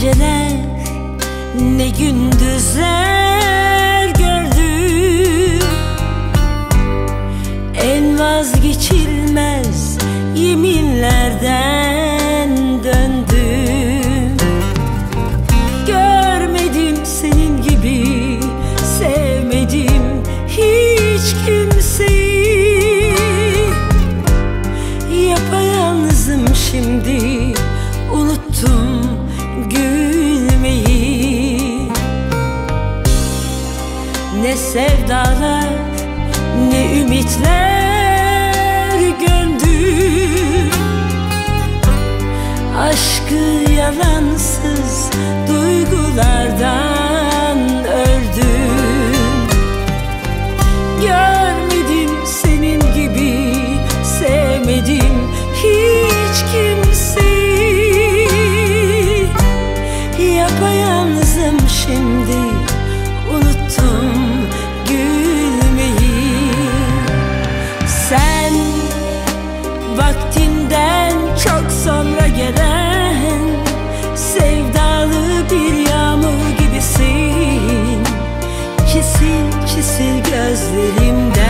geceler ne gündüzler gördüm. En vazgeçilmez yeminlerden döndüm. Görmedim senin gibi, sevmedim hiç kimseyi. Yapayalnızım şimdi, unuttum gülmeyi. Ne sevdalar ne ümitler gömdüm. Aşkı yalansız duygulardan ördüm. Görmedim senin gibi, sevmedim hiç kimseyi. Yapayalnızım şimdi, unuttum gülmeyi. Sen vaktinden çok sonra gelen sevdalı bir yağmur gibisin. Çisil çisil gözlerimden